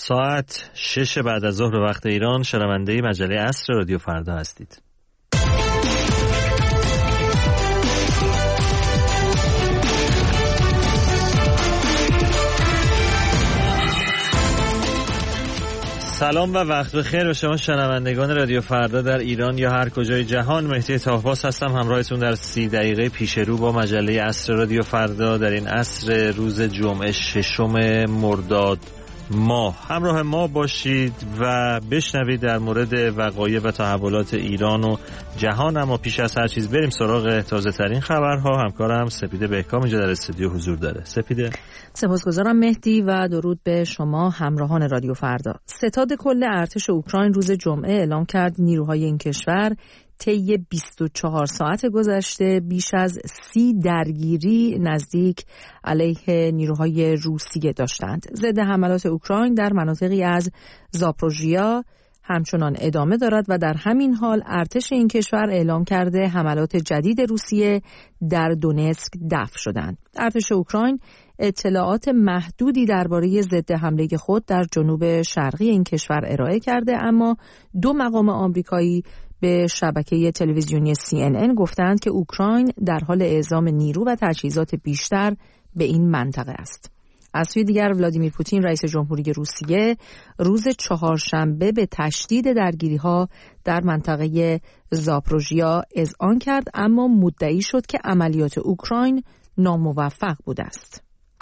ساعت 6 بعد از ظهر به وقت ایران، شنونده مجله عصر رادیو فردا هستید. سلام و وقت بخیر به شما شنوندگان رادیو فردا در ایران یا هر کجای جهان. مهدی طاهباس هستم، همراهتون در 30 دقیقه پیش رو با مجله عصر رادیو فردا در این عصر روز جمعه 6 مرداد ماه. همراه ما باشید و بشنوید در مورد وقایع و تحولات ایران و جهان. اما پیش از هر چیز بریم سراغ تازه ترین خبرها. همکارم سپیده بهکام اینجا در استودیو حضور داره. سپیده. سپاسگزارم مهدی و درود به شما همراهان رادیو فردا. ستاد کل ارتش اوکراین روز جمعه اعلام کرد نیروهای این کشور طی 24 ساعت گذشته بیش از 30 درگیری نزدیک علیه نیروهای روسیه داشتند. ضد حملات اوکراین در مناطقی از زاپروژیا همچنان ادامه دارد و در همین حال ارتش این کشور اعلام کرده حملات جدید روسیه در دونتسک دفع شدند. ارتش اوکراین اطلاعات محدودی درباره ضد حمله خود در جنوب شرقی این کشور ارائه کرده، اما دو مقام آمریکایی به شبکه تلویزیونی CNN گفتند که اوکراین در حال اعزام نیرو و تجهیزات بیشتر به این منطقه است. از سوی دیگر ولادیمیر پوتین رئیس جمهوری روسیه روز چهارشنبه به تشدید درگیری‌ها در منطقه زاپروژیا اذعان کرد، اما مدعی شد که عملیات اوکراین ناموفق بوده است.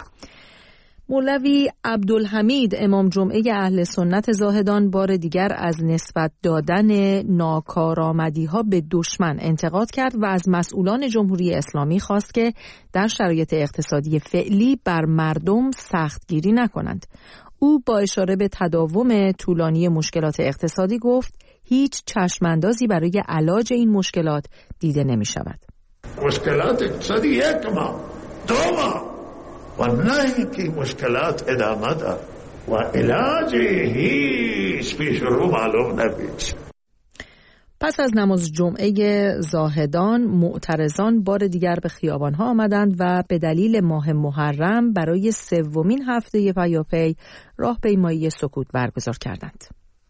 مولوی عبدالحمید امام جمعه اهل سنت زاهدان بار دیگر از نسبت دادن ناکارآمدی‌ها به دشمن انتقاد کرد و از مسئولان جمهوری اسلامی خواست که در شرایط اقتصادی فعلی بر مردم سختگیری نکنند. او با اشاره به تداوم طولانی مشکلات اقتصادی گفت هیچ چشماندازی برای علاج این مشکلات دیده نمی شود. مشکلات اقتصادی یک ما دو ما و نه اینکه مشکلات ادامه دار و علاج هیچ پیش رو معلوم نبید. پس از نماز جمعه زاهدان معترضان بار دیگر به خیابانها آمدند و به دلیل ماه محرم برای سومین هفته پیاپی راهپیمایی سکوت برگزار کردند.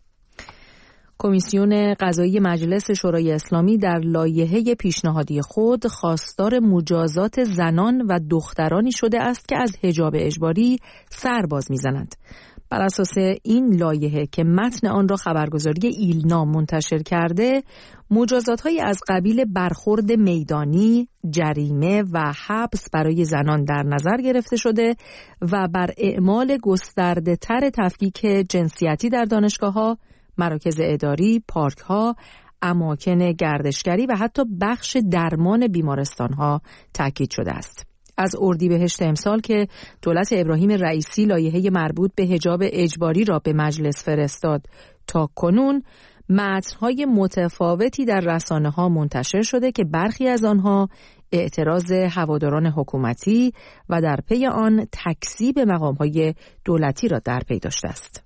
کمیسیون قضایی مجلس شورای اسلامی در لایحه پیشنهادی خود خواستار مجازات زنان و دخترانی شده است که از حجاب اجباری سر باز می‌زنند. بر اساس این لایحه که متن آن را خبرگزاری ایلنا منتشر کرده، مجازات‌هایی از قبیل برخورد میدانی، جریمه و حبس برای زنان در نظر گرفته شده و بر اعمال گسترده‌تر تفکیک جنسیتی در دانشگاه‌ها، مراکز اداری، پارک‌ها، اماکن گردشگری و حتی بخش درمان بیمارستان‌ها تاکید شده است. از اردیبهشت امسال که دولت ابراهیم رئیسی لایحه مربوط به حجاب اجباری را به مجلس فرستاد تا کنون متن‌های متفاوتی در رسانه‌ها منتشر شده که برخی از آنها اعتراض هواداران حکومتی و در پی آن تکذیب مقام‌های دولتی را در پی داشته است.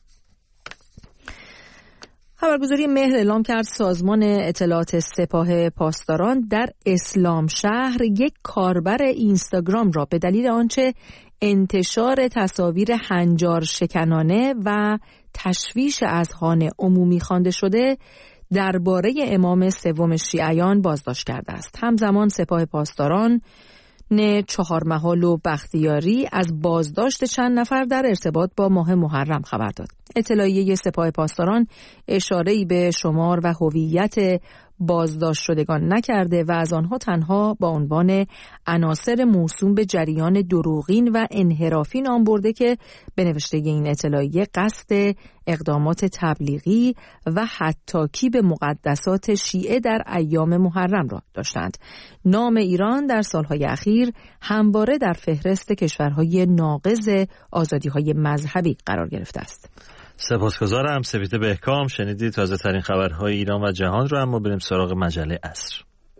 خبرگزاری مهر اعلام کرد سازمان اطلاعات سپاه پاسداران در اسلام شهر یک کاربر اینستاگرام را به دلیل آنچه انتشار تصاویر هنجار شکنانه و تشویش اذهان عمومی خوانده شده درباره امام سوم شیعیان بازداشت کرده است. همزمان سپاه پاسداران چهارمحال و بختیاری از بازداشت چند نفر در ارتباط با ماه محرم خبر داد. اطلاعیه سپاه پاسداران اشاره‌ای به شمار و هویت بازداشت شدگان نکرده و از آنها تنها با عنوان عناصر موسوم به جریان دروغین و انحرافی نام برده که به نوشته این اطلاعیه قصد اقدامات تبلیغی و حطاکی به مقدسات شیعه در ایام محرم را داشتند. نام ایران در سالهای اخیر همواره در فهرست کشورهای ناقض آزادی‌های مذهبی قرار گرفته است. سپاسگزارم سپیده بهکام. شنیدید تازه ترین خبرهای ایران و جهان رو. اما بریم سراغ مجله عصر.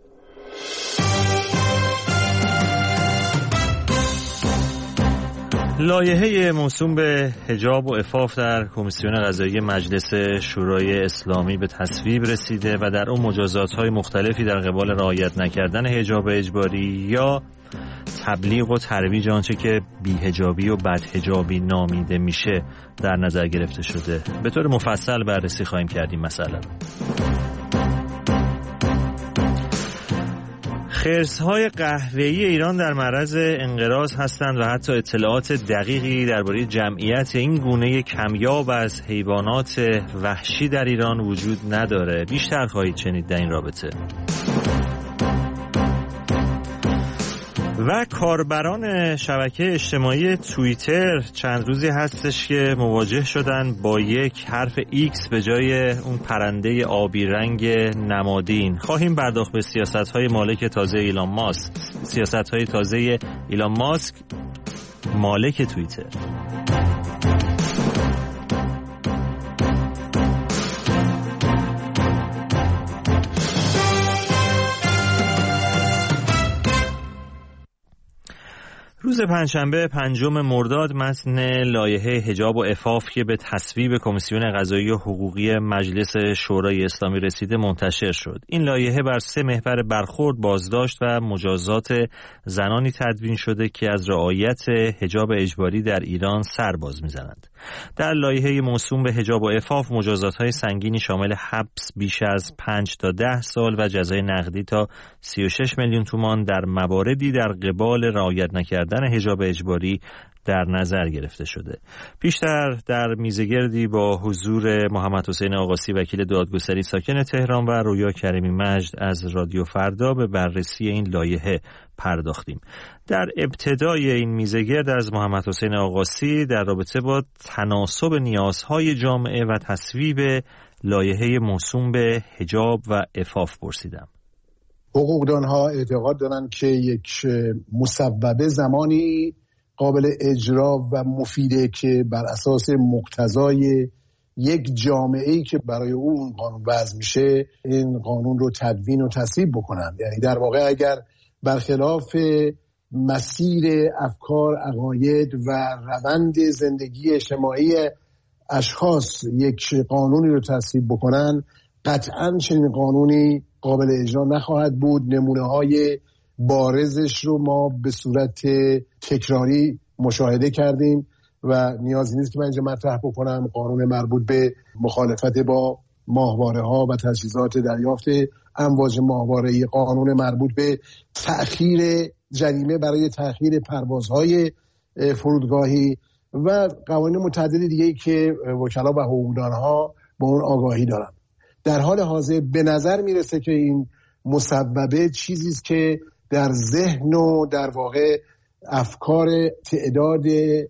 لایحه موسوم به حجاب و عفاف در کمیسیون قضایی مجلس شورای اسلامی به تصویب رسیده و در اون مجازات‌های مختلفی در قبال رعایت نکردن حجاب اجباری یا تبلیغ و ترویج آنچه که بی‌حجابی و بدحجابی نامیده میشه در نظر گرفته شده. به طور مفصل بررسی خواهیم کردیم. مثلا خرس‌های قهوه‌ای ایران در معرض انقراض هستند و حتی اطلاعات دقیقی درباره جمعیت این گونه کمیاب از حیوانات وحشی در ایران وجود نداره. بیشتر خواهید شنید در این رابطه. و کاربران شبکه اجتماعی توییتر چند روزی هستش که مواجه شدن با یک حرف X به جای اون پرنده آبی رنگ نمادین. خواهیم پرداخت به سیاست‌های مالک تازه ایلان ماسک، سیاست‌های تازه ایلان ماسک مالک توییتر. روز پنجشنبه 5 مرداد متن لایحه حجاب و عفاف که به تصویب کمیسیون قضایی و حقوقی مجلس شورای اسلامی رسیده منتشر شد. این لایحه بر 3 محور برخورد، بازداشت و مجازات زنانی تدوین شده که از رعایت حجاب اجباری در ایران سر باز می‌زنند. در لایحه موسوم به حجاب و عفاف مجازات‌های سنگینی شامل حبس بیش از 5 تا 10 سال و جزای نقدی تا 36 میلیون تومان در مواردی در قبال رعایت نکردن حجاب اجباری در نظر گرفته شده. پیشتر در میزگردی با حضور محمد حسین آقاسی وکیل دادگستری ساکن تهران و رویا کریمی مجد از رادیو فردا به بررسی این لایحه پرداختیم. در ابتدای این میزگرد از محمد حسین آقاسی در رابطه با تناسب نیازهای جامعه و تصویب لایحه موسوم به حجاب و عفاف پرسیدم. حقوقدانها اعتقاد دارند که یک مسببه زمانی قابل اجرا و مفیده که بر اساس مقتضای یک جامعه‌ای که برای اون قانون وضع میشه این قانون رو تدوین و تصویب بکنن. یعنی در واقع اگر برخلاف مسیر افکار، عقاید و روند زندگی اجتماعی اشخاص یک قانونی رو تصویب بکنن، قطعاً چنین قانونی قابل اجرا نخواهد بود. نمونه‌های بارزش رو ما به صورت تکراری مشاهده کردیم و نیازی نیست که من اینجا مطرح بکنم. قانون مربوط به مخالفت با ماهواره‌ها و تجهیزات دریافت امواج ماهواره‌ای، قانون مربوط به تأخیر جریمه برای تأخیر پروازهای فرودگاهی و قوانین متعدد دیگه‌ای که وکلا و حقوقدانها با اون آگاهی دارن. در حال حاضر به نظر میرسه که این مسببه چیزی است که در ذهن و در واقع افکار تعداد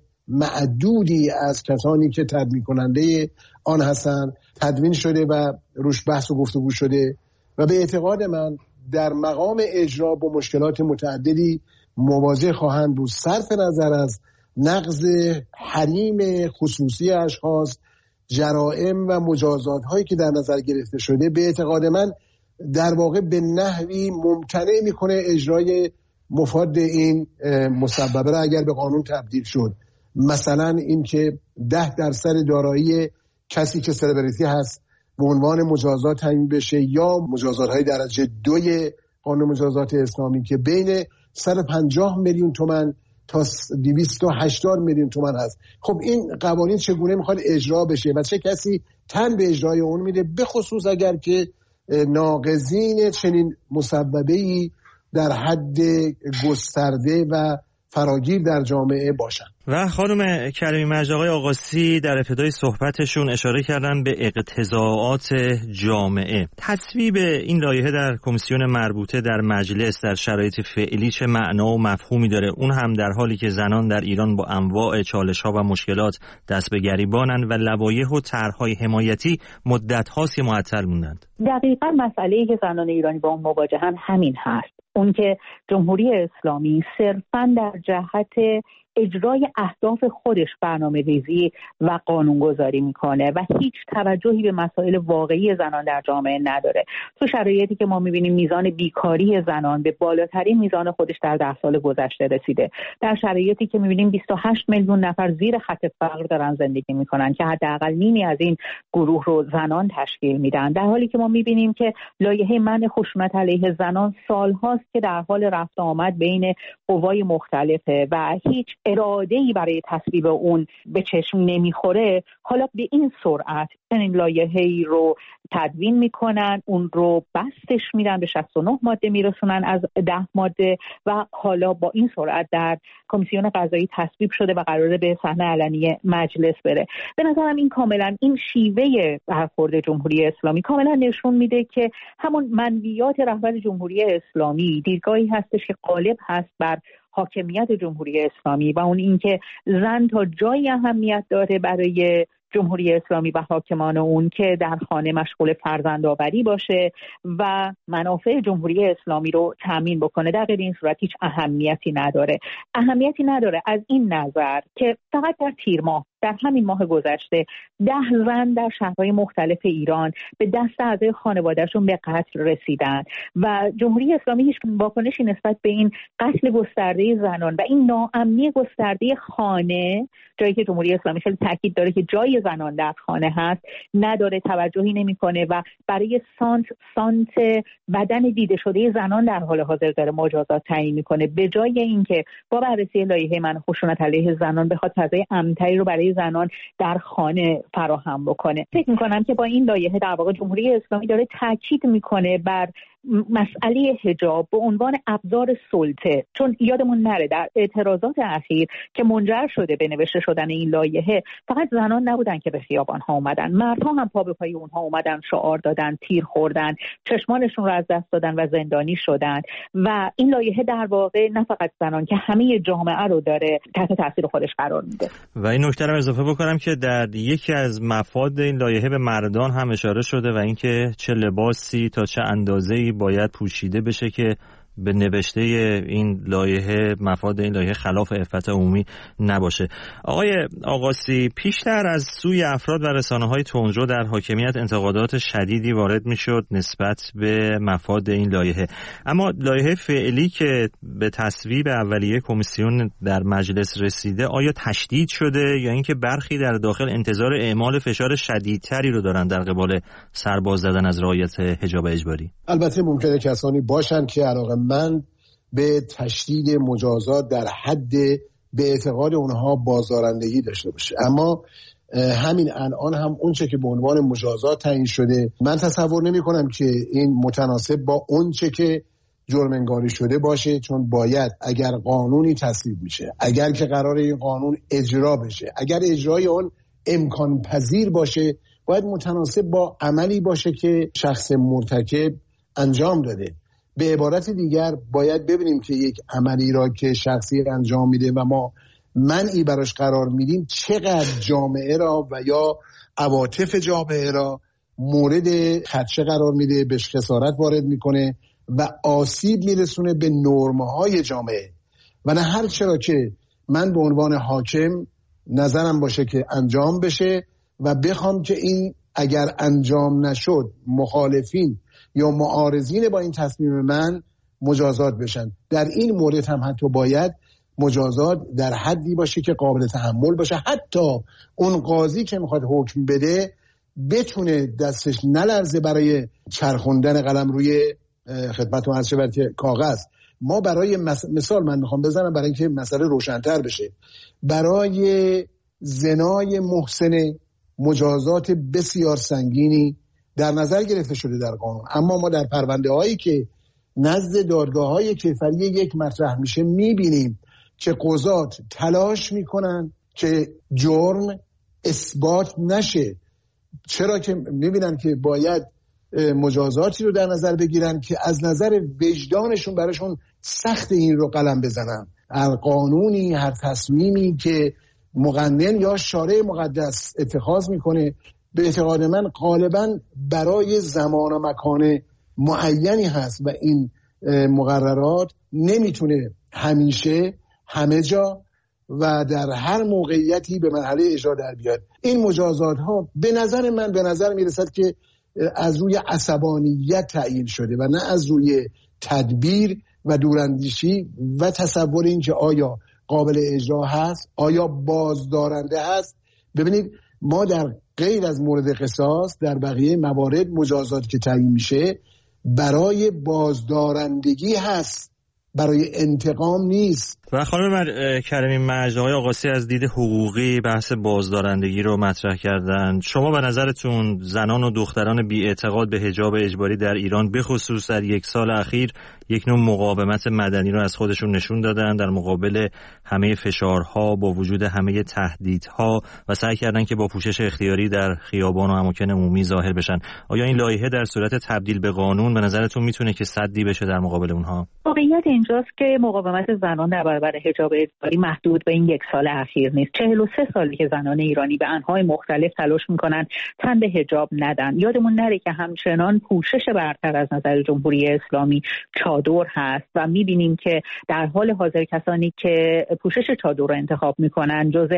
معدودی از کسانی که تدوین کننده آن هستند تدوین شده و روش بحث و گفتگو شده و به اعتقاد من در مقام اجرا با مشکلات متعددی مواجه خواهند بود، صرف نظر از نقض حریم خصوصی اشخاص، جرائم و مجازات هایی که در نظر گرفته شده. به اعتقاد من در واقع به نحوی ممتنع میکنه اجرای مفاد این مسببه را اگر به قانون تبدیل شد. مثلا این که 10% دارایی کسی که سلبریتی هست به عنوان مجازات تعیین بشه یا مجازات های درجه 2 قانون مجازات اسلامی که بین 150 میلیون تومان تا 280 میلیون تومان هست. خب این قوانین چگونه میخواد اجرا بشه و چه کسی تن به اجرای اون میده، به خصوص اگر که ناقضین چنین مسببه‌ای در حد گسترده و فراگیر در جامعه باشند. و خانم کریمی مجد، آقای آقاسی در ابتدای صحبتشون اشاره کردن به اقتضاعات جامعه. تصویب این لایحه در کمیسیون مربوطه در مجلس در شرایط فعلی چه معنا و مفهومی داره، اون هم در حالی که زنان در ایران با انواع چالش‌ها و مشکلات دست به گریبانند و لوایح و طرح‌های حمایتی مدت‌هاست که معطل موندند؟ دقیقاً مسئله‌ای که زنان ایرانی با اون مواجهن همین هست. اون که جمهوری اسلامی صرفاً در جهت اجرای اهداف خودش برنامه‌ریزی و قانونگذاری میکنه و هیچ توجهی به مسائل واقعی زنان در جامعه نداره. تو شرایطی که ما میبینیم میزان بیکاری زنان به بالاترین میزان خودش در 10 سال گذشته رسیده، در شرایطی که میبینیم 28 میلیون نفر زیر خط فقر دارن زندگی میکنن که حداقل نیمی از این گروه رو زنان تشکیل میدن، در حالی که ما میبینیم که لایحه منع خشونت علیه زنان سالهاست که در حال رفت آمد بین قوای مختلفه و هیچ اراده‌ای برای تصویب اون به چشم نمیخوره، حالا به این سرعت این لایحه‌ای رو تدوین میکنن، اون رو بستش میدن، به 69 ماده میرسونن از 10 ماده و حالا با این سرعت در کمیسیون قضایی تصویب شده و قراره به صحنه علنی مجلس بره. به نظرم این کاملا این شیوه برخورد جمهوری اسلامی کاملا نشون میده که همون منویات رهبر جمهوری اسلامی دیدگاهی هستش که غالب هست بر حاکمیت جمهوری اسلامی و اون اینکه زن تا جایی اهمیت داره برای جمهوری اسلامی و حاکمان اون که در خانه مشغول فرزندآوری باشه و منافع جمهوری اسلامی رو تامین بکنه. در غیر این صورت هیچ اهمیتی نداره از این نظر که فقط در تیر ماه، در همین ماه گذشته 10 زن در شهرهای مختلف ایران به دست اعضای خانوادهشون به قتل رسیدن و جمهوری اسلامی هیچ واکنشی نسبت به این قتل گسترده زنان و این ناامنی گسترده خانه، جایی که جمهوری اسلامی خیلی تاکید داره که جای زنان در خانه هست، نداره، توجهی نمیکنه و برای سانت بدن دیده شده زنان در حال حاضر داره مجازات تعیین میکنه، به جای اینکه با بررسی لایحه منع خشونت علیه زنان بخواد فضای امن‌تری رو برای زنان در خانه فراهم بکنه. فکر میکنم که با این لایحه در واقع جمهوری اسلامی داره تاکید میکنه بر مسئله حجاب به عنوان ابزار سلطه، چون یادمون نره در اعتراضات اخیر که منجر شده به نوشته شدن این لایحه فقط زنان نبودن که به خیابان ها اومدن، مردها هم پا به پای اونها اومدن، شعار دادن، تیر خوردن، چشمانشون رو از دست دادن و زندانی شدن و این لایحه در واقع نه فقط زنان که همه جامعه رو داره تحت تاثیر خودش قرار میده. و این نکته رو اضافه بکنم که در یکی از مفاد این لایحه به مردان هم اشاره شده و اینکه چه لباسی تا چه اندازه‌ای باید پوشیده بشه که به نوشته این لایحه، مفاد این لایحه خلاف عفت عمومی نباشه. آقای آقاسی، پیشتر از سوی افراد و رسانه‌های تندرو در حاکمیت انتقادات شدیدی وارد میشد نسبت به مفاد این لایحه، اما لایحه فعلی که به تصویب اولیه کمیسیون در مجلس رسیده آیا تشدید شده یا اینکه برخی در داخل انتظار اعمال فشار شدیدتری رو دارن در قبال سرباز زدن از رعایت حجاب اجباری؟ البته ممکنه کسانی باشن که علاقه‌مند به تشدید مجازات در حد به اعتقاد اونها بازدارندگی داشته باشه، اما همین الان هم اونچه که به عنوان مجازات تعیین شده من تصور نمی کنم که این متناسب با اونچه که جرم انگاری شده باشه، چون باید اگر قانونی تصویب میشه، اگر که قرار این قانون اجرا بشه، اگر اجرای اون امکان پذیر باشه، باید متناسب با عملی باشه که شخص مرتکب انجام داده. به عبارت دیگر باید ببینیم که یک عملی را که شخصی انجام میده و ما منعی براش قرار میدیم چقدر جامعه را و یا عواطف جامعه را مورد خدشه قرار میده، بهش خسارت وارد میکنه و آسیب میرسونه به نرم‌های جامعه. و نه هر چرا که من به عنوان حاکم نظرم باشه که انجام بشه و بخوام که این اگر انجام نشد مخالفین یا معارضین با این تصمیم من مجازات بشن. در این مورد هم حتی باید مجازات در حدی باشه که قابل تحمل باشه، حتی اون قاضی که میخواد حکم بده بتونه دستش نلرزه برای چرخوندن قلم روی خدمتتون عرض شود که کاغذ. ما برای مثال من میخوام بزنم برای اینکه مسئله روشن‌تر بشه، برای زنای محسن مجازات بسیار سنگینی در نظر گرفته شده در قانون، اما ما در پرونده هایی که نزد دادگاه های کیفری یک مطرح میشه میبینیم که قضات تلاش میکنن که جرم اثبات نشه. چرا که میبینن که باید مجازاتی رو در نظر بگیرن که از نظر وجدانشون براشون سخت این رو قلم بزنن. هر قانونی، هر تصمیمی که مقنن یا شارع مقدس اتخاذ میکنه به اعتقاد من غالبا برای زمان و مکان معینی هست و این مقررات نمیتونه همیشه همه جا و در هر موقعیتی به مرحله اجرا در بیاد. این مجازات ها به نظر میرسد که از روی عصبانیت تعیین شده و نه از روی تدبیر و دوراندیشی و تصور این که آیا قابل اجرا هست، آیا بازدارنده هست. ببینید ما در غیر از مورد قصاص در بقیه موارد مجازات که تعیین میشه برای بازدارندگی هست، برای انتقام نیست. و خانم کریمی مجد، آقای آقاسی از دید حقوقی بحث بازدارندگی رو مطرح کردن. شما به نظرتون زنان و دختران بی‌اعتقاد به حجاب اجباری در ایران به خصوص در یک سال اخیر یک نوع مقاومت مدنی رو از خودشون نشون دادن در مقابل همه فشارها، با وجود همه تهدیدها و سعی کردن که با پوشش اختیاری در خیابان و اماکن عمومی ظاهر بشن. آیا این لایحه در صورت تبدیل به قانون به نظرتون میتونه که سدی بشه در مقابل اونها؟ واقعیت اینجاست که مقاومت زنان در برابر حجاب اجباری محدود به این یک سال اخیر نیست. 43 سالی که زنان ایرانی به انواع مختلف تلاش میکنن تن به حجاب ندن. یادمون نره که همچنان پوشش برتر از نظر جمهوری اسلامی چادر هست و میبینیم که در حال حاضر کسانی که پوشش چادر رو انتخاب میکنن جزء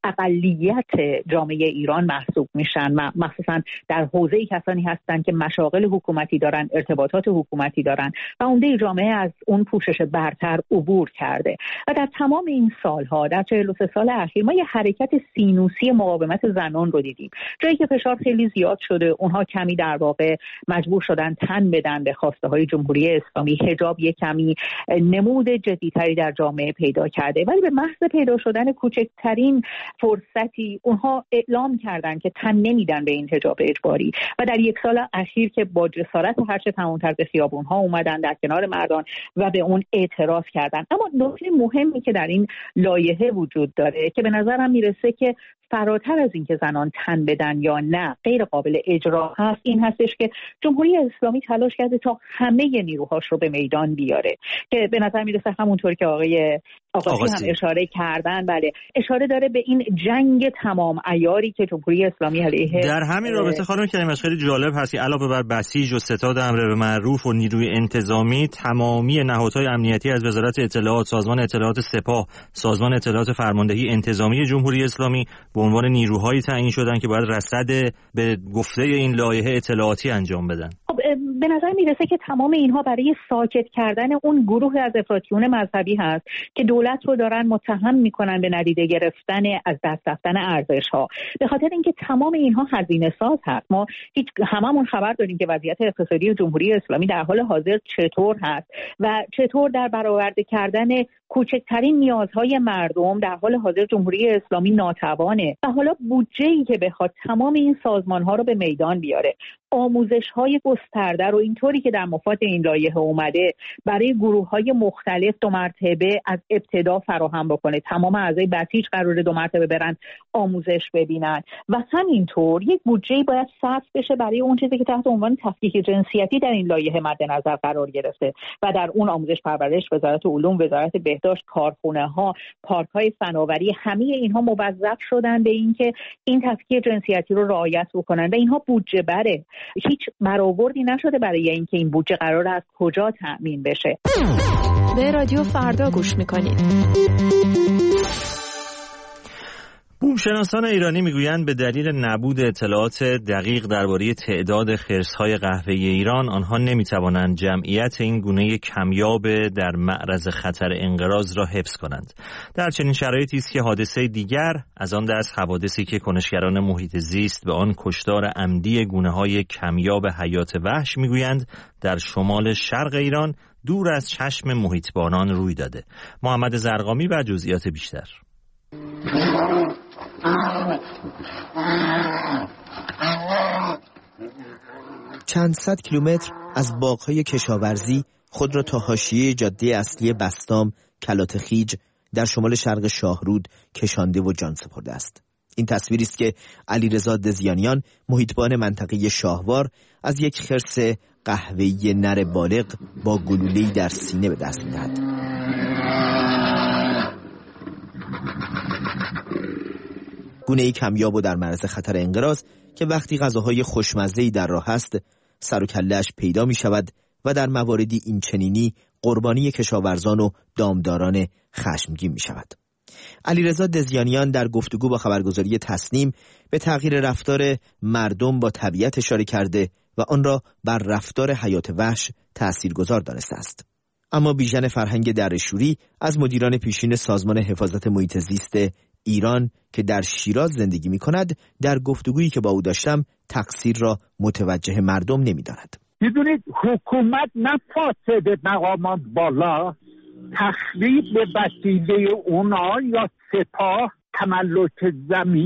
اقلیت جامعه ایران محسوب میشن، مخصوصا در حوزه کسانی هستن که مشاغل حکومتی دارن، ارتباطات حکومتی دارن و عمده جامعه از اون پوشش برتر عبور کرده. و در تمام این سالها، در 43 سال اخیر، ما یه حرکت سینوسی مقاومت زنان رو دیدیم. جایی که فشار خیلی زیاد شده، اونها کمی در واقع مجبور شدن تن بدن به خواسته های جمهوری اسلامی. حجاب یک کمی نمود جدیتری در جامعه پیدا کرده، ولی به محض پیدا شدن کوچکترین فرصتی اونها اعلام کردن که تن نمیدن به این حجاب اجباری و در یک سال اخیر که با جسارت هرچه تمام‌تر به خیابون‌ها اومدن، در کنار مردان و به اون اعتراض کردن. اما نکته مهمی که در این لایحه وجود داره که به نظرم میرسه که فراتر از این که زنان تن بدن یا نه غیر قابل اجرا هست، این هستش که جمهوری اسلامی تلاش کرده تا همه نیروهاش رو به میدان بیاره، که به نظر میرسه همونطور که آقای آقاسی هم اشاره کردن، بله، اشاره داره به این جنگ تمام عیاری که جمهوری اسلامی علیه. در همین رابطه خانم کریمی خیلی جالب هست که علاوه بر بسیج و ستاد امر به معروف و نیروی انتظامی، تمامی نهادهای امنیتی از وزارت اطلاعات، سازمان اطلاعات سپاه، سازمان اطلاعات فرماندهی انتظامی جمهوری اسلامی به عنوان نیروهایی تعیین شدن که باید رصد به گفته این لایحه اطلاعاتی انجام بدن. به نظر میرسه که تمام اینها برای ساکت کردن اون گروه از افراطیون مذهبی هست که دولت رو دارن متهم میکنن به ندیده گرفتن از دست رفتن ارزش‌ها. به خاطر اینکه تمام اینها هزینه ساز هست. ما هممون خبر داریم که وضعیت اقتصادی جمهوری اسلامی در حال حاضر چطور هست و چطور در برآورده کردن کوچکترین نیازهای مردم در حال حاضر جمهوری اسلامی ناتوانه و حالا بودجه‌ای که بخواد تمام این سازمان‌ها رو به میدان بیاره، آموزش‌های گسترده رو اینطوری که در مفاد این لایحه اومده برای گروه‌های مختلف 2 مرتبه از ابتدا فراهم بکنه. تمام اعضای بسیج قراره 2 مرتبه برن آموزش ببینن و همینطور یک بودجه‌ای باید صرف بشه برای اون چیزی که تحت عنوان تفکیک جنسیتی در این لایحه مد نظر قرار گرفته و در اون آموزش پرورش، وزارت علوم، وزارت بهداشت، کارخونه‌ها، پارک‌های فناوری، همه اینها موظف شدن به اینکه این تفکیک جنسیتی رو رعایت بکنن و اینها بودجه بره. هیچ برآوردی نشده برای اینکه این بودجه قرار از کجا تأمین بشه. به رادیو فردا گوش میکنید. بومشناسان ایرانی میگویند به دلیل نبود اطلاعات دقیق درباره تعداد خرس‌های قهوه‌ای ایران، آنها نمیتوانند جمعیت این گونه کمیاب در معرض خطر انقراض را حفظ کنند. در چنین شرایطی است که حادثه دیگر از آن دست حوادثی که کنشگران محیط زیست به آن کشتار عمدی گونه‌های کمیاب حیات وحش میگویند در شمال شرق ایران دور از چشم محیطبانان روی داده. محمد زرقامی و جزئیات بیشتر. چند صد کیلومتر از باغ‌های کشاورزی خود را تا حاشیه جاده اصلی بستام کلات-خیج در شمال شرق شاهرود کشانده و جان سپرده است. این تصویری است که علیرضا دزیانیان، محیطبان منطقه شاهوار، از یک خرس قهوه‌ای نر بالغ با گلوله‌ای در سینه به دست می‌دهد. گونه‌ای کمیاب و در معرض خطر انقراض که وقتی غذاهای خوشمزه‌ای در راه است سر و کله‌اش پیدا می‌شود و در مواردی این چنینی قربانی کشاورزان و دامداران خشمگین می‌شود. علیرضا دزیانیان در گفتگو با خبرگزاری تسنیم به تغییر رفتار مردم با طبیعت اشاره کرده و آن را بر رفتار حیات وحش تأثیرگذار دانسته است. اما بیژن فرهنگ درشوری از مدیران پیشین سازمان حفاظت محیط زیست ایران که در شیراز زندگی می‌کند در گفتگویی که با او داشتم تقصیر را متوجه مردم نمی‌داند. می‌دونید حکومت نه فاسد مقامات بالا تخریب به وسیله اونا یا سپاه تملک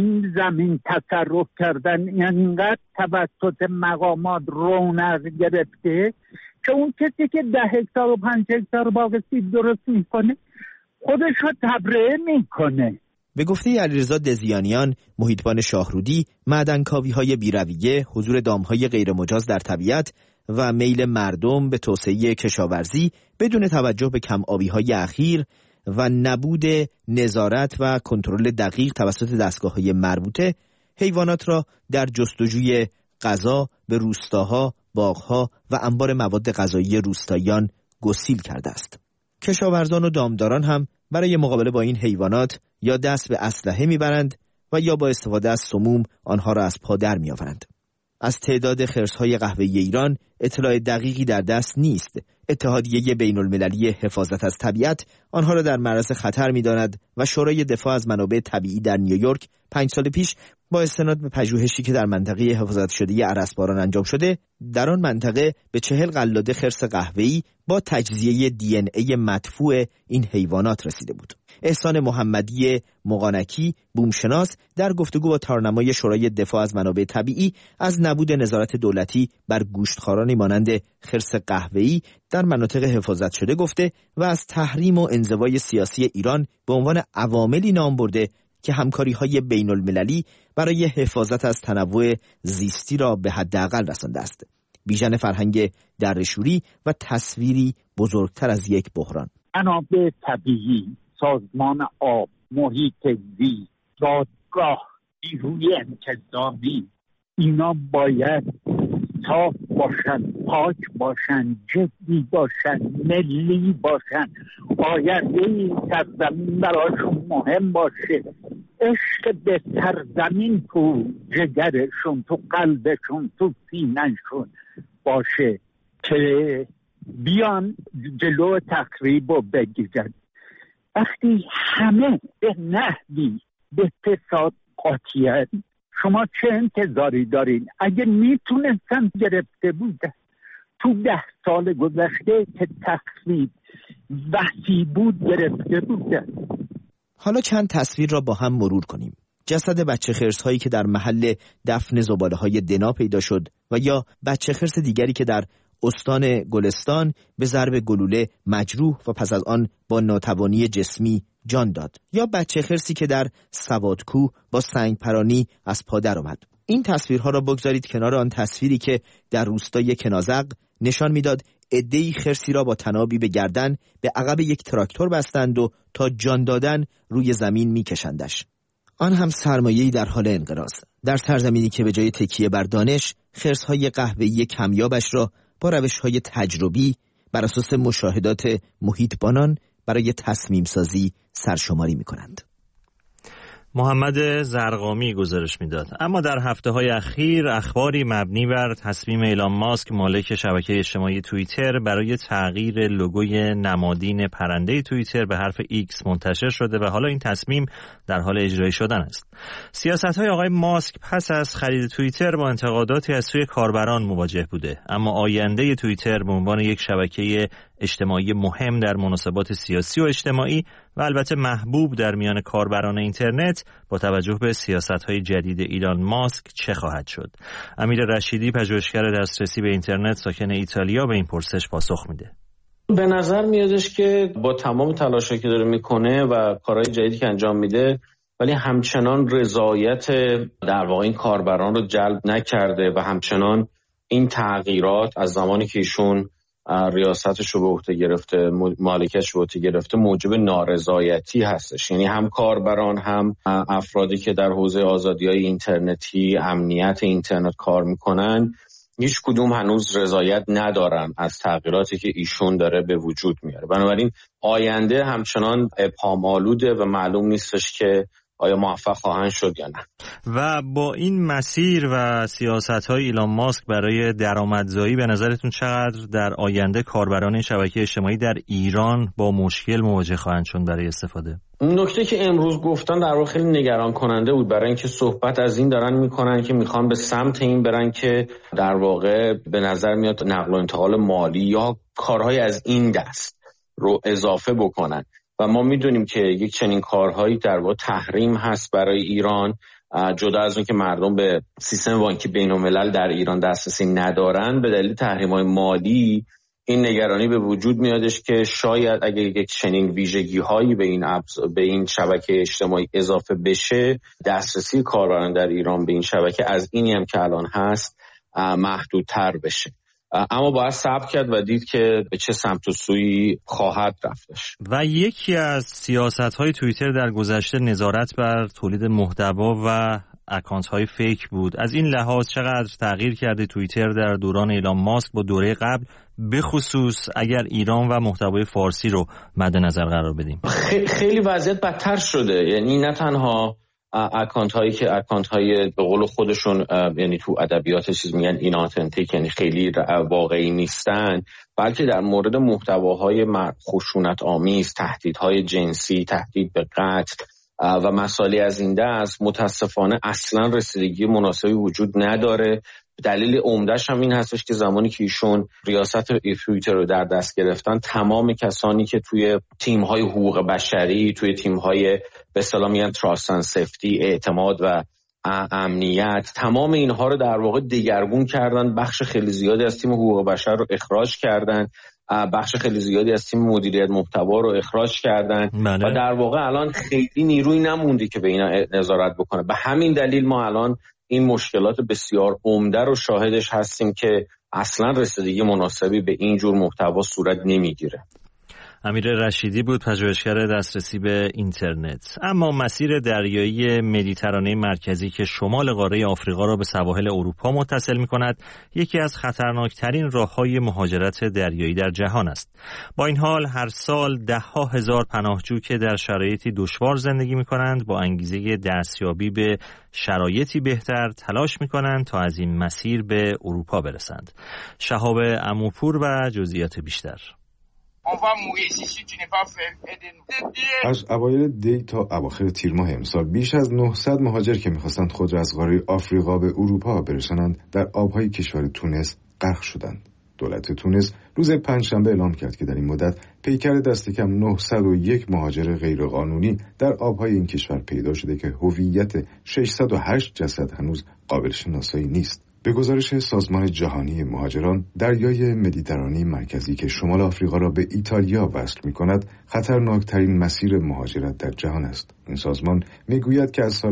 زمین تصرف کردن اینقدر توسط مقامات رونق گرفته که اون کسی که 10 هکتار و 5 هکتار باغ سیب درست میکنه خودش رو تبرئه میکنه. به گفته علیرضا دزیانیان، محیطبان شاهرودی، معدنکاوی‌های بی‌رویه، حضور دام‌های غیرمجاز در طبیعت و میل مردم به توسعه کشاورزی بدون توجه به کم‌آبی‌های اخیر و نبود نظارت و کنترل دقیق توسط دستگاه‌های مربوطه حیوانات را در جستجوی غذا به روستاها، باغ‌ها و انبار مواد غذایی روستاییان گسیل کرده است. کشاورزان و دامداران هم برای مقابله با این حیوانات یا دست به اسلحه میبرند و یا با استفاده از سموم آنها را از پا در میآورند. از تعداد خرس‌های قهوه‌ای ایران اطلاع دقیقی در دست نیست. اتحادیه بین‌المللی حفاظت از طبیعت آنها را در معرض خطر می‌داند و شورای دفاع از منابع طبیعی در نیویورک 5 سال پیش با استناد به پژوهشی که در منطقه حفاظت شده ارسباران انجام شده، در آن منطقه به 40 قلاده خرس قهوه‌ای با تجزیه DNA مدفوع این حیوانات رسیده بود. احسان محمدی مقانکی بومشناس در گفتگو با تارنمای شورای دفاع از منابع طبیعی از نبود نظارت دولتی بر گوشتخوارانی مانند خرس قهوه‌ای در مناطق حفاظت شده گفته و از تحریم و انزوای سیاسی ایران به عنوان عواملی نام برده که همکاری‌های بین‌المللی برای حفاظت از تنوع زیستی را به حداقل رسانده است. بیژن فرهنگ درشوری و تصویری بزرگتر از یک بحران. منابع طبیعی، سازمان آب، محیط زیست، دادگاه، نیروی انتظامی، اینا باید صاف باشن، پاک باشن، جدی باشن، ملی باشن، آینده این سرزمین براشون مهم باشه، عشق به سرزمین تو جگرشون، تو قلبشون، تو سینه‌شون باشه که بیان جلو تخریب و بگیرن. وقتی همه به نحوی به فساد قاطیت، شما چه انتظاری دارین؟ اگه میتونستن گرفته بودن تو 10 سال گذشته که تخریب وحشی بود گرفته بودن. حالا چند تصویر را با هم مرور کنیم. جسد بچه خرس هایی که در محل دفن زباله های دنا پیدا شد و یا بچه خرس دیگری که در استان گلستان به ضرب گلوله مجروح و پس از آن با ناتوانی جسمی جان داد، یا بچه خرسی که در سوادکوه با سنگ پرانی از پا در آمد. این تصویرها را بگذارید کنار آن تصویری که در روستای کنازق نشان میداد عده‌ای خرسی را با تنابی به گردن به عقب یک تراکتور بستند و تا جان دادن روی زمین میکشندش. آن هم سرمایه‌ای در حال انقراض، در سرزمینی که به جای تکیه بر دانش خرس‌های قهوه‌ای کمیابش را با روش‌های تجربی بر اساس مشاهدات محیطبانان برای تصمیم سازی سرشماری می‌کنند. محمد زرقامی گزارش میداد. اما در هفته‌های اخیر اخباری مبنی بر تصمیم ایلان ماسک مالک شبکه اجتماعی توییتر برای تغییر لوگوی نمادین پرنده توییتر به حرف X منتشر شده و حالا این تصمیم در حال اجرایی شدن است. سیاست‌های آقای ماسک پس از خرید توییتر با انتقاداتی از سوی کاربران مواجه بوده، اما آینده توییتر به عنوان یک شبکه اجتماعی مهم در مناسبات سیاسی و اجتماعی و البته محبوب در میان کاربران اینترنت با توجه به سیاست‌های جدید ایلان ماسک چه خواهد شد؟ امیر رشیدی پژوهشگر دسترسی به اینترنت ساکن ایتالیا به این پرسش پاسخ میده. به نظر میادش که با تمام تلاشی که داره میکنه و کارهای جدیدی که انجام میده ولی همچنان رضایت در واقع این کاربران رو جلب نکرده و همچنان این تغییرات از زمانی که ایشون ریاستش رو به عهده گرفته، مالکیتش رو به عهده گرفته، موجب نارضایتی هستش. یعنی هم کاربران هم افرادی که در حوزه آزادی‌های اینترنتی، امنیت اینترنت کار میکنن هیچ کدوم هنوز رضایت ندارن از تغییراتی که ایشون داره به وجود میاره. بنابراین آینده همچنان ابهام‌آلوده و معلوم نیستش که آیا موفق خواهند شد یا نه. و با این مسیر و سیاست‌های ایلان ماسک برای درآمدزایی به نظرتون چقدر در آینده کاربران شبکه اجتماعی در ایران با مشکل مواجه خواهند شد برای استفاده؟ نکته که امروز گفتن در واقع خیلی نگران کننده بود، برای اینکه صحبت از این دارن میکنن که میخوان به سمت این برن که در واقع به نظر میاد نقل و انتقال مالی یا کارهای از این دست رو اضافه بکنن و ما میدونیم که یک چنین کارهایی در واقع تحریم هست برای ایران، جدا از اون که مردم به سیستم بانکی بین‌الملل در ایران دسترسی ندارن. به دلیل تحریم‌های مالی این نگرانی به وجود میادش که شاید اگه یک چنین ویژگی‌هایی به این شبکه اجتماعی اضافه بشه، دسترسی کاربران در ایران به این شبکه از اینی هم که الان هست محدودتر بشه. اما باید صبر کرد و دید که به چه سمت و سویی خواهد رفتش. و یکی از سیاست‌های توییتر در گذشته نظارت بر تولید محتوا و اکانت‌های فیک بود. از این لحاظ چقدر تغییر کرده توییتر در دوران ایلان ماسک با دوره قبل، به خصوص اگر ایران و محتوای فارسی رو مد نظر قرار بدیم؟ خیلی وضعیت بدتر شده. یعنی نه تنها اکانت های به قول خودشون، یعنی تو ادبیات چیز میگن ایناتنتیک، یعنی خیلی واقعی نیستن، بلکه در مورد محتواهای خشونت آمیز، تهدیدهای جنسی، تهدید به قتل و مسائلی از این دست متاسفانه اصلا رسیدگی مناسبی وجود نداره. دلیل عمده‌اش هم این هستش که زمانی که ایشون ریاست توییتر رو در دست گرفتن، تمام کسانی که توی تیم‌های حقوق بشری، توی تیم‌های به اصطلاح میگن تراست اند سیفتی، اعتماد و امنیت، تمام اینها رو در واقع دگرگون کردن. بخش خیلی زیادی از تیم حقوق بشر رو اخراج کردن، بخش خیلی زیادی از تیم مدیریت محتوا رو اخراج کردن و در واقع الان خیلی نیروی نموندی که به اینا نظارت بکنه. به همین دلیل ما الان این مشکلات بسیار عمده رو شاهدش هستیم که اصلا رسیدگی مناسبی به این جور محتوا صورت نمیگیره. امیر رشیدی بود، پژوهشگر دسترسی به اینترنت. اما مسیر دریایی مدیترانه مرکزی که شمال قاره آفریقا را به سواحل اروپا متصل می‌کند، یکی از خطرناکترین راه‌های مهاجرت دریایی در جهان است. با این حال هر سال ده‌ها هزار پناهجو که در شرایطی دشوار زندگی می‌کنند، با انگیزه دستیابی به شرایطی بهتر تلاش می‌کنند تا از این مسیر به اروپا برسند. شهاب عموپور و جزئیات بیشتر. از اوایل دی تا اواخر تیر ماه امسال بیش از 900 مهاجر که می‌خواستند خود را از قاره آفریقا به اروپا برسانند در آب‌های کشور تونس غرق شدند. دولت تونس روز پنجشنبه اعلام کرد که در این مدت پیکر دست کم 901 مهاجر غیرقانونی در آب‌های این کشور پیدا شده که هویت 608 جسد هنوز قابل شناسایی نیست. به گزارش سازمان جهانی مهاجران، دریای مدیترانه مرکزی که شمال آفریقا را به ایتالیا وصل می‌کند، خطرناکترین مسیر مهاجرت در جهان است. این سازمان می‌گوید که از سال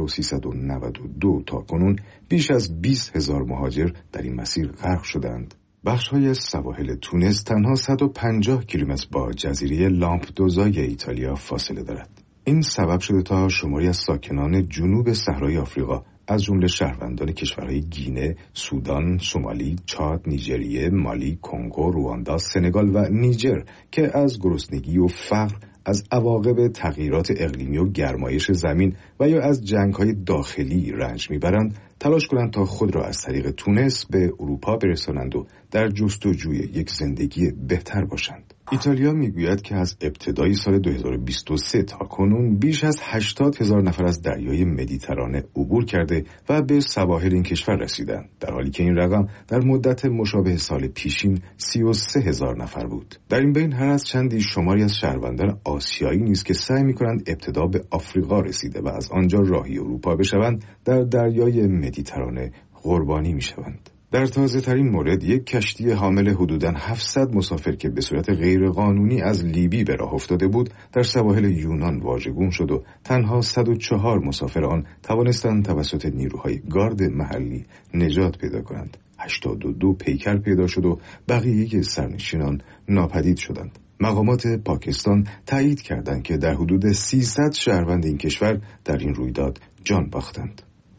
1392 تا کنون بیش از 20,000 مهاجر در این مسیر غرق شدند. بخش‌های از سواحل تونس تنها 150 کیلومتر با جزیره لامپدوزای ایتالیا فاصله دارد. این سبب شده تا شماری از ساکنان جنوب صحرای آفریقا از جمله شهروندان کشورهای گینه، سودان، سومالی، چاد، نیجریه، مالی، کنگو، رواندا، سنگال و نیجر که از گرسنگی و فقر، از عواقب تغییرات اقلیمی و گرمایش زمین و یا از جنگ‌های داخلی رنج میبرند، تلاش کنند تا خود را از طریق تونس به اروپا برسانند و در جستجوی یک زندگی بهتر باشند. ایتالیا میگوید که از ابتدای سال 2023 تا کنون بیش از 80,000 نفر از دریای مدیترانه عبور کرده و به سواحل این کشور رسیدند، در حالی که این رقم در مدت مشابه سال پیشین 33,000 نفر بود. در این بین هر از چندی شماری از شهروندان آسیایی نیز که سعی می‌کنند ابتدا به آفریقا رسیده و از آنجا راهی اروپا بشوند، در دریای مدیترانه قربانی می‌شوند. در تازه‌ترین مورد یک کشتی حامل حدوداً 700 مسافر که به صورت غیرقانونی از لیبی به راه افتاده بود در سواحل یونان واژگون شد و تنها 104 مسافر آن توانستند توسط نیروهای گارد محلی نجات پیدا کنند. 82 پیکر پیدا شد و بقیه سرنشینان ناپدید شدند. مقامات پاکستان تایید کردند که در حدود 300 شهروند این کشور در این رویداد جان باختند.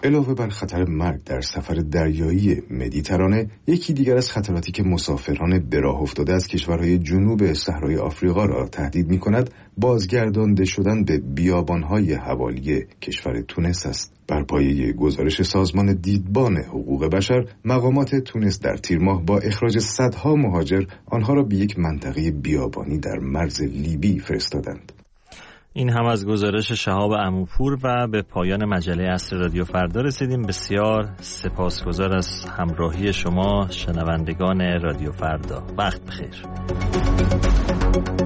علاوه بر خطر مرگ در سفر دریایی مدیترانه، یکی دیگر از خطراتی که مسافران به راه افتاده از کشورهای جنوب صحرای آفریقا را تهدید می‌کند، بازگردانده شدن به بیابان‌های حوالی کشور تونس است. بر پایه گزارش سازمان دیدبان حقوق بشر، مقامات تونس در تیر ماه با اخراج صدها مهاجر آنها را به یک منطقه بیابانی در مرز لیبی فرستادند. این هم از گزارش شهاب عموپور و به پایان مجله عصر رادیو فردا رسیدیم. بسیار سپاسگزار از همراهی شما شنوندگان رادیو فردا. وقت بخیر.